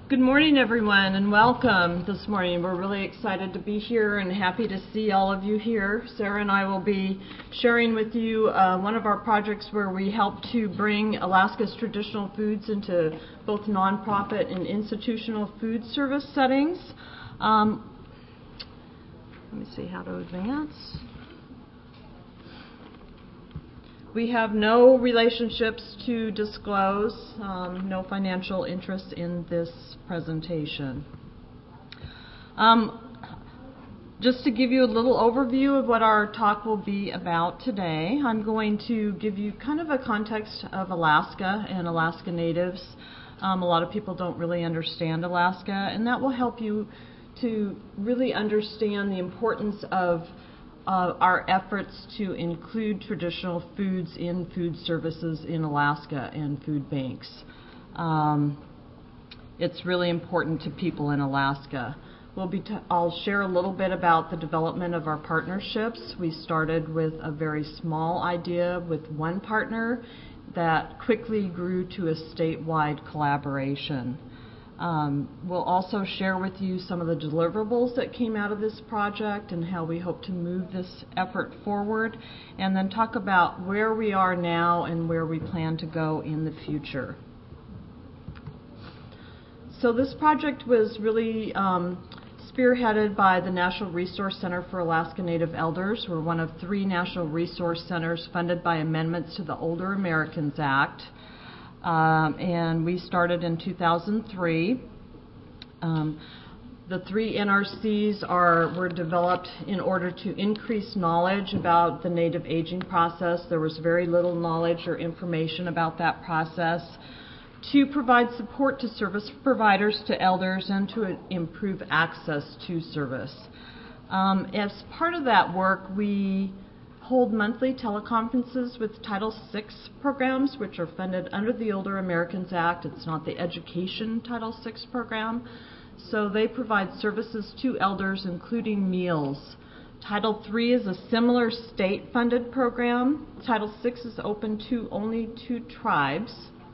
Good morning, everyone, and welcome this morning. We're really excited to be here and happy to see all of you here. Sarah and I will be sharing with you one of our projects where we help to bring Alaska's traditional foods into both nonprofit and institutional food service settings. Let me see how to advance. We have no relationships to disclose, no financial interest in this presentation. Just to give you a little overview of what our talk will be about today, I'm going to give you kind of a context of Alaska and Alaska Natives. A lot of people don't really understand Alaska, and that will help you to really understand the importance of our efforts to include traditional foods in food services in Alaska and food banks. It's really important to people in Alaska. I'll share a little bit about the development of our partnerships. We started with a very small idea with one partner that quickly grew to a statewide collaboration. We'll also share with you some of the deliverables that came out of this project and how we hope to move this effort forward, and then talk about where we are now and where we plan to go in the future. So this project was really spearheaded by the National Resource Center for Alaska Native Elders. We're one of 3 National Resource Centers funded by amendments to the Older Americans Act. And we started in 2003. The 3 NRCs were developed in order to increase knowledge about the native aging process. There was very little knowledge or information about that process, to provide support to service providers to elders and to improve access to service. As part of that work, we hold monthly teleconferences with Title VI programs, which are funded under the Older Americans Act. It's not the Education Title VI program. So they provide services to elders, including meals. Title III is a similar state-funded program. Title VI is open to only 2 tribes.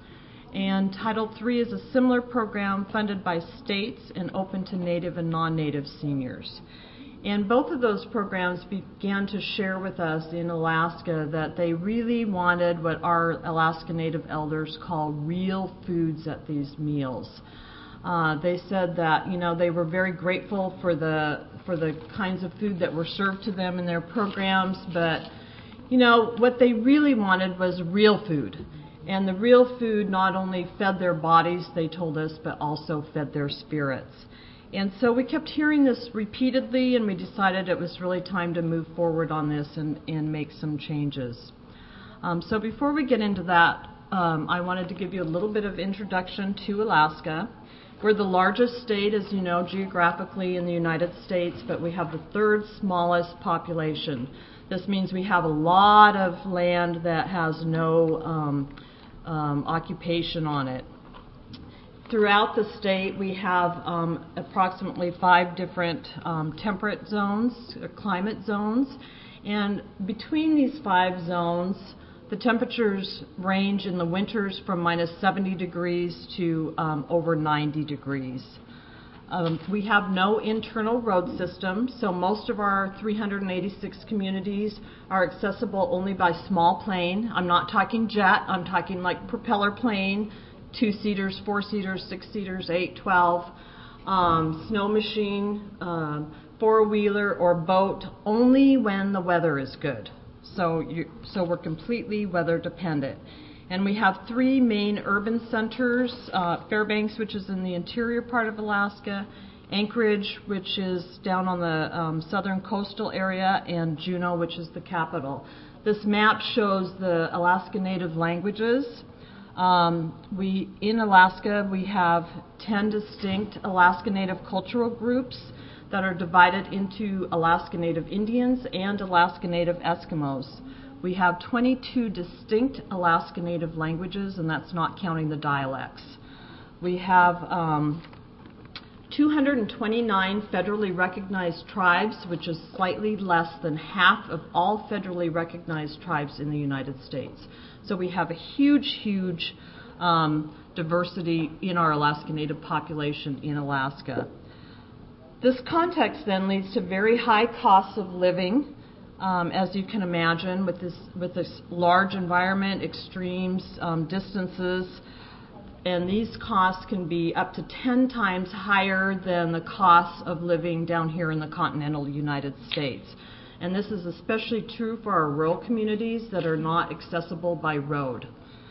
And Title III is a similar program funded by states and open to Native and non-Native seniors. And both of those programs began to share with us in Alaska that they really wanted what our Alaska Native elders call real foods at these meals. They said that, they were very grateful for the kinds of food that were served to them in their programs, but, what they really wanted was real food. And the real food not only fed their bodies, they told us, but also fed their spirits. And so we kept hearing this repeatedly, and we decided it was really time to move forward on this and make some changes. So before we get into that, I wanted to give you a little bit of introduction to Alaska. We're the largest state, as you know, geographically in the United States, but we have the 3rd smallest population. This means we have a lot of land that has no occupation on it. Throughout the state, we have approximately 5 different temperate zones, climate zones, and between these 5 zones, the temperatures range in the winters from -70 degrees to over 90 degrees. We have no internal road system, so most of our 386 communities are accessible only by small plane. I'm not talking jet, I'm talking like propeller plane, 2-seaters, 4-seaters, 6-seaters, 8, 12, snow machine, 4-wheeler, or boat, only when the weather is good. So we're completely weather dependent. And we have 3 main urban centers, Fairbanks, which is in the interior part of Alaska, Anchorage, which is down on the southern coastal area, and Juneau, which is the capital. This map shows the Alaska Native languages. In Alaska, we have 10 distinct Alaska Native cultural groups that are divided into Alaska Native Indians and Alaska Native Eskimos. We have 22 distinct Alaska Native languages, and that's not counting the dialects. We have 229 federally recognized tribes, which is slightly less than half of all federally recognized tribes in the United States. So we have a huge diversity in our Alaska Native population in Alaska. This context then leads to very high costs of living, as you can imagine, with this large environment, extremes, distances, and these costs can be up to 10 times higher than the costs of living down here in the continental United States. And this is especially true for our rural communities that are not accessible by road.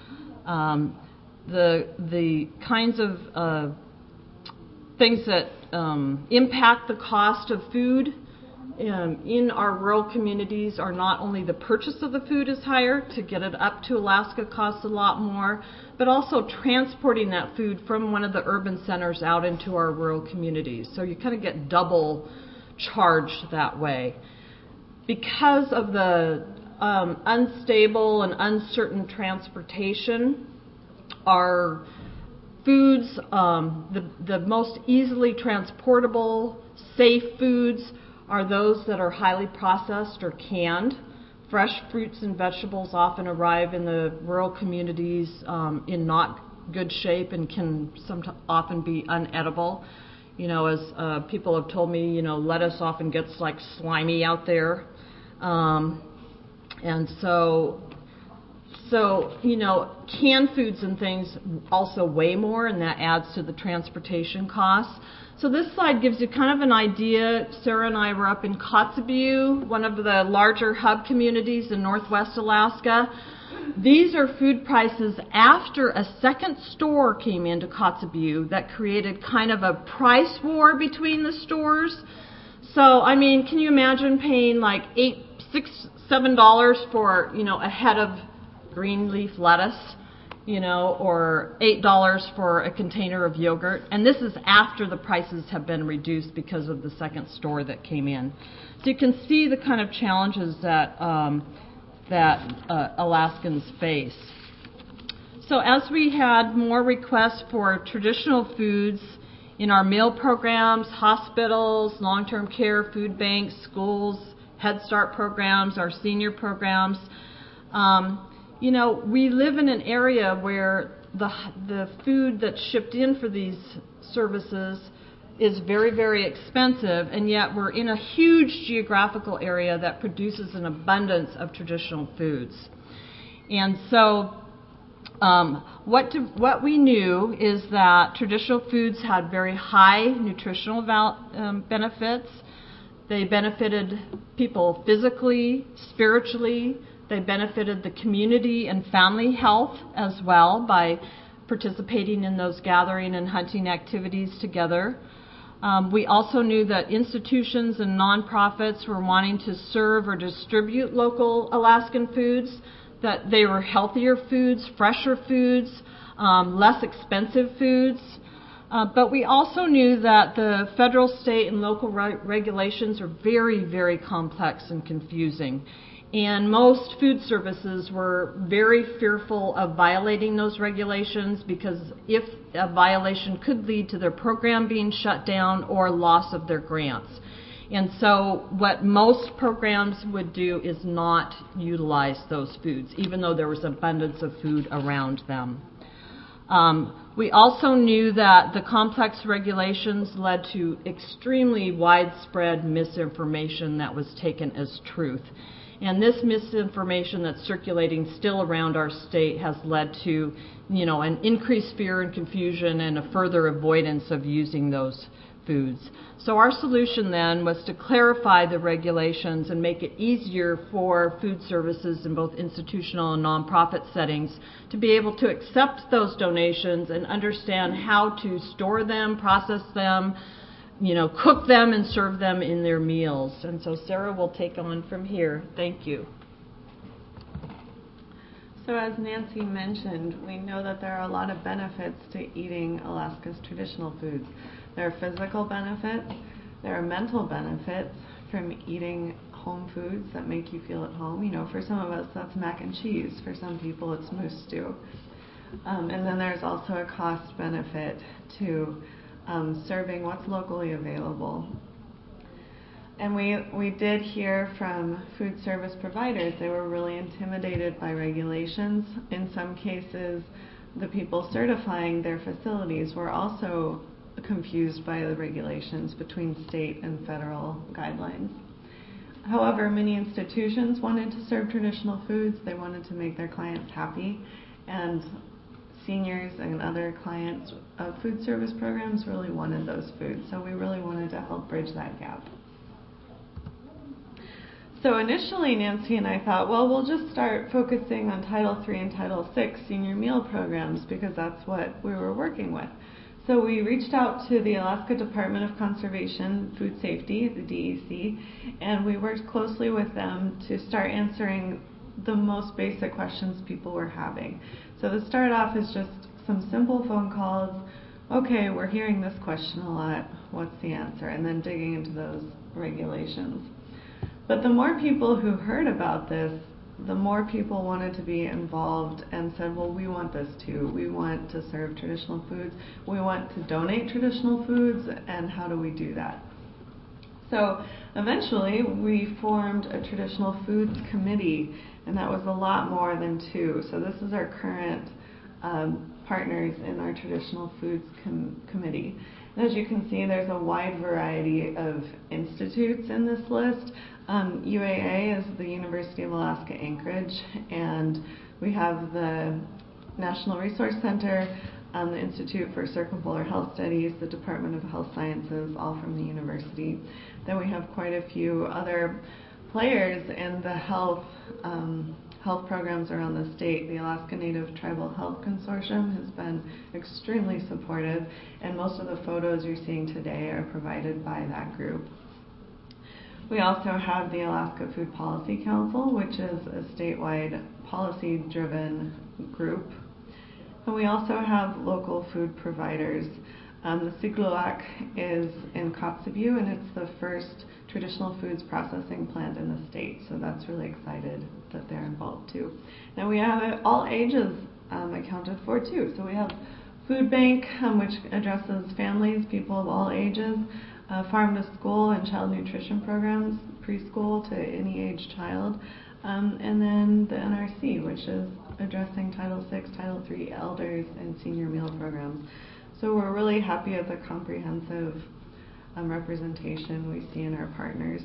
The kinds of things that impact the cost of food in our rural communities are not only the purchase of the food is higher, to get it up to Alaska costs a lot more, but also transporting that food from one of the urban centers out into our rural communities. So you kind of get double charged that way. Because of the unstable and uncertain transportation, our foods, the most easily transportable, safe foods are those that are highly processed or canned. Fresh fruits and vegetables often arrive in the rural communities in not good shape and can often be unedible. You know, as people have told me, you know, lettuce often gets like slimy out there. And so, you know, canned foods and things also weigh more, and that adds to the transportation costs. So this slide gives you kind of an idea. Sarah and I were up in Kotzebue, one of the larger hub communities in northwest Alaska. These are food prices after a second store came into Kotzebue that created kind of a price war between the stores. So, I mean, can you imagine paying like $7 for, you know, a head of green leaf lettuce, you know, or $8 for a container of yogurt? And this is after the prices have been reduced because of the second store that came in. So you can see the kind of challenges that Alaskans face. So as we had more requests for traditional foods in our meal programs, hospitals, long-term care, food banks, schools, Head Start programs, our senior programs, you know, we live in an area where the food that's shipped in for these services is very, very expensive, and yet we're in a huge geographical area that produces an abundance of traditional foods. And so what we knew is that traditional foods had very high nutritional benefits. They benefited people physically, spiritually. They benefited the community and family health as well by participating in those gathering and hunting activities together. We also knew that institutions and nonprofits were wanting to serve or distribute local Alaskan foods, that they were healthier foods, fresher foods, less expensive foods. But we also knew that the federal, state, and local regulations are very, very complex and confusing. And most food services were very fearful of violating those regulations because if a violation could lead to their program being shut down or loss of their grants. And so what most programs would do is not utilize those foods, even though there was abundance of food around them. We also knew that the complex regulations led to extremely widespread misinformation that was taken as truth. And this misinformation that's circulating still around our state has led to, you know, an increased fear and confusion and a further avoidance of using those foods. So our solution then was to clarify the regulations and make it easier for food services in both institutional and nonprofit settings to be able to accept those donations and understand how to store them, process them, you know, cook them and serve them in their meals. And so Sarah will take on from here. Thank you. So as Nancy mentioned, we know that there are a lot of benefits to eating Alaska's traditional foods. There are physical benefits, there are mental benefits from eating home foods that make you feel at home. You know, for some of us that's mac and cheese, for some people it's moose stew. And then there's also a cost benefit to serving what's locally available. And we did hear from food service providers. They were really intimidated by regulations. In some cases, the people certifying their facilities were also confused by the regulations between state and federal guidelines. However, many institutions wanted to serve traditional foods. They wanted to make their clients happy, and seniors and other clients of food service programs really wanted those foods. So we really wanted to help bridge that gap. So initially, Nancy and I thought, well, we'll just start focusing on Title III and Title VI senior meal programs because that's what we were working with. So we reached out to the Alaska Department of Conservation Food Safety, the DEC, and we worked closely with them to start answering the most basic questions people were having. So the start off is just some simple phone calls. Okay, we're hearing this question a lot. What's the answer? And then digging into those regulations. But the more people who heard about this, the more people wanted to be involved and said, well, we want this too. We want to serve traditional foods. We want to donate traditional foods, and how do we do that? So eventually we formed a traditional foods committee, and that was a lot more than two. So this is our current partners in our traditional foods committee. And as you can see, there's a wide variety of institutes in this list. UAA is the University of Alaska Anchorage, and we have the National Resource Center, the Institute for Circumpolar Health Studies, the Department of Health Sciences, all from the university. Then we have quite a few other players in the health programs around the state. The Alaska Native Tribal Health Consortium has been extremely supportive, and most of the photos you're seeing today are provided by that group. We also have the Alaska Food Policy Council, which is a statewide policy-driven group. And we also have local food providers. The Sigluak is in Kotzebue, and it's the first traditional foods processing plant in the state, so that's really excited that they're involved too. Now we have all ages accounted for too. So we have Food Bank, which addresses families, people of all ages, farm to school and child nutrition programs, preschool to any age child, and then the NRC, which is addressing Title VI, Title III elders and senior meal programs. So we're really happy with the comprehensive representation we see in our partners.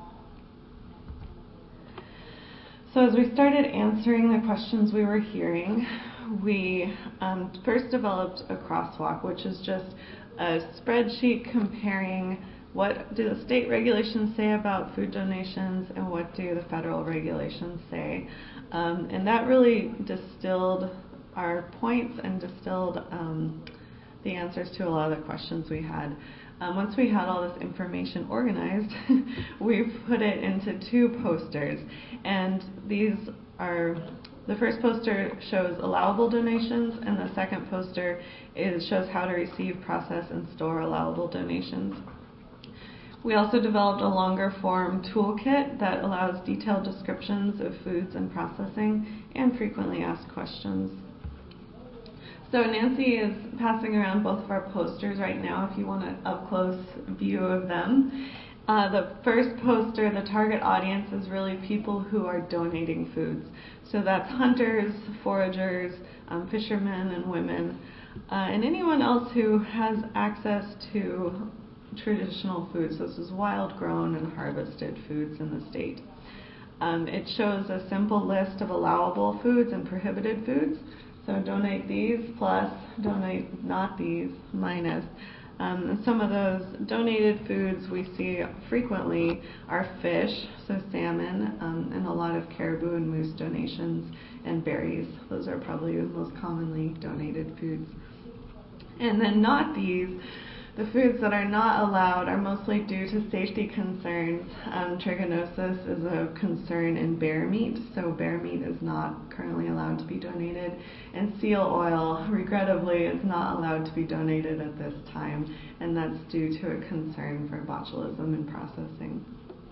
So as we started answering the questions we were hearing, we first developed a crosswalk, which is just a spreadsheet comparing what do the state regulations say about food donations and what do the federal regulations say. And that really distilled our points and distilled the answers to a lot of the questions we had. Once we had all this information organized, we put it into two posters, and these are, the first poster shows allowable donations, and the second poster shows how to receive, process, and store allowable donations. We also developed a longer form toolkit that allows detailed descriptions of foods and processing and frequently asked questions. So Nancy is passing around both of our posters right now if you want an up-close view of them. The first poster, the target audience, is really people who are donating foods. So that's hunters, foragers, fishermen and women, and anyone else who has access to traditional foods. This is wild-grown and harvested foods in the state. It shows a simple list of allowable foods and prohibited foods. So donate these plus, donate not these minus. Some of those donated foods we see frequently are fish, so salmon, and a lot of caribou and moose donations, and berries. Those are probably the most commonly donated foods. And then not these. The foods that are not allowed are mostly due to safety concerns. Trichinosis is a concern in bear meat, so bear meat is not currently allowed to be donated. And seal oil, regrettably, is not allowed to be donated at this time, and that's due to a concern for botulism in processing.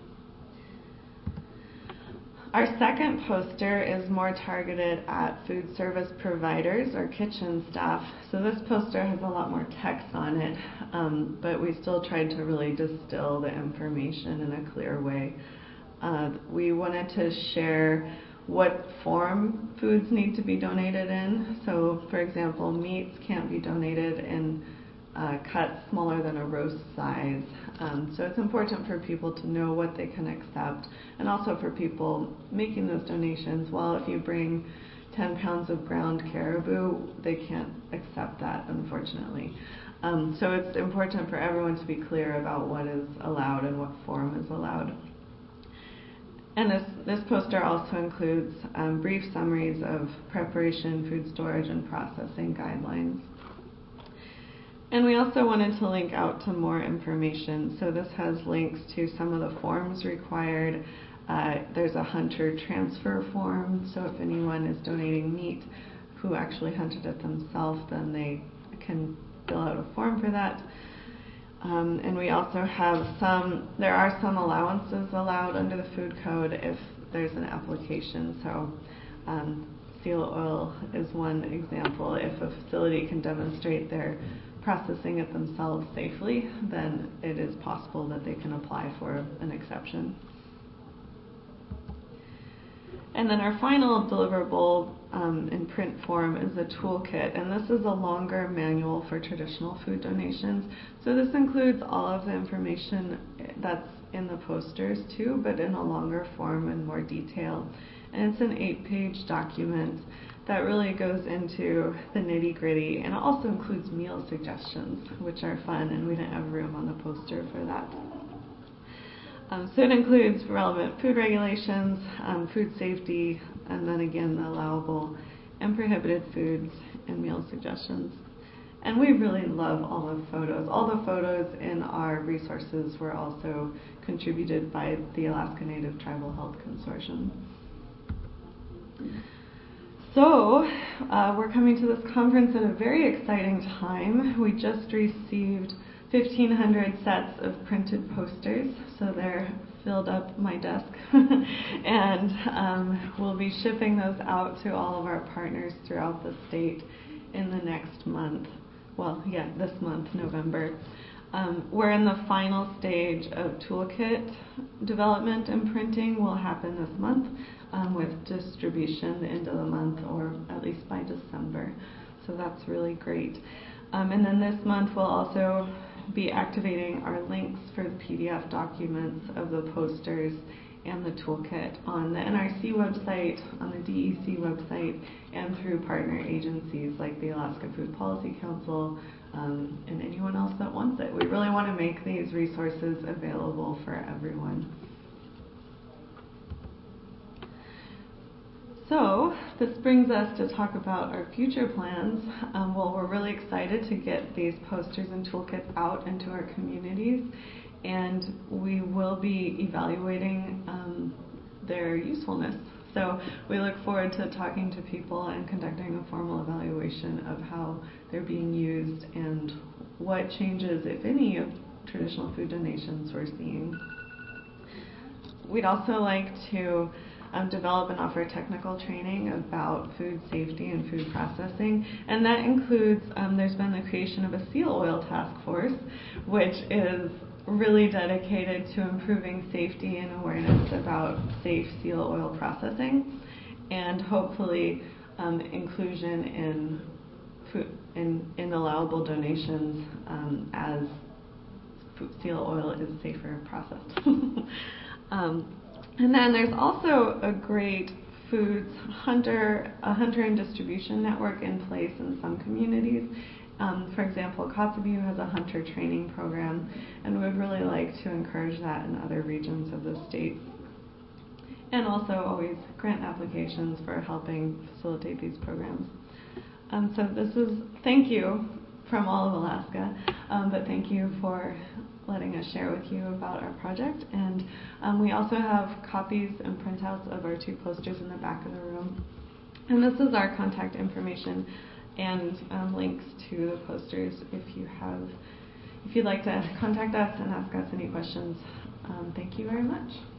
Our second poster is more targeted at food service providers or kitchen staff. So this poster has a lot more text on it, but we still tried to really distill the information in a clear way. We wanted to share what form foods need to be donated in. So, for example, meats can't be donated in cuts smaller than a roast size. So it's important for people to know what they can accept, and also for people making those donations. Well, if you bring 10 pounds of ground caribou, they can't accept that, unfortunately. So it's important for everyone to be clear about what is allowed and what form is allowed. And this poster also includes brief summaries of preparation, food storage, and processing guidelines. And we also wanted to link out to more information. So this has links to some of the forms required. There's a hunter transfer form, so if anyone is donating meat who actually hunted it themselves, then they can fill out a form for that. And we also have there are some allowances allowed under the food code if there's an application. So seal oil is one example. If a facility can demonstrate they're processing it themselves safely, then it is possible that they can apply for an exception. And then our final deliverable in print form is a toolkit, and this is a longer manual for traditional food donations. So this includes all of the information that's in the posters too, but in a longer form and more detail. And it's an 8-page document that really goes into the nitty-gritty, and it also includes meal suggestions, which are fun, and we didn't have room on the poster for that. So it includes relevant food regulations, food safety, and then again the allowable and prohibited foods and meal suggestions. And we really love all the photos. All the photos in our resources were also contributed by the Alaska Native Tribal Health Consortium. So we're coming to this conference at a very exciting time. We just received 1,500 sets of printed posters, so they're filled up my desk. And we'll be shipping those out to all of our partners throughout the state in the next month. Well, yeah, this month, November. We're in the final stage of toolkit development and printing will happen this month, with distribution the end of the month, or at least by December. So that's really great. And then this month we'll also be activating our links for the PDF documents of the posters and the toolkit on the NRC website, on the DEC website, and through partner agencies like the Alaska Food Policy Council, and anyone else that wants it. We really want to make these resources available for everyone. So this brings us to talk about our future plans. Well, we're really excited to get these posters and toolkits out into our communities, and we will be evaluating their usefulness. So we look forward to talking to people and conducting a formal evaluation of how they're being used and what changes, if any, of traditional food donations we're seeing. We'd also like to develop and offer technical training about food safety and food processing, and that includes, there's been the creation of a seal oil task force, which is really dedicated to improving safety and awareness about safe seal oil processing, and hopefully inclusion in food, in allowable donations as seal oil is safer processed. And then there's also a great hunter and distribution network in place in some communities. For example, Kotzebue has a hunter training program, and we would really like to encourage that in other regions of the state. And also always grant applications for helping facilitate these programs. So this is, thank you from all of Alaska, but thank you for letting us share with you about our project. And we also have copies and printouts of our 2 posters in the back of the room. And this is our contact information and links to the posters if you'd like to contact us and ask us any questions. Thank you very much.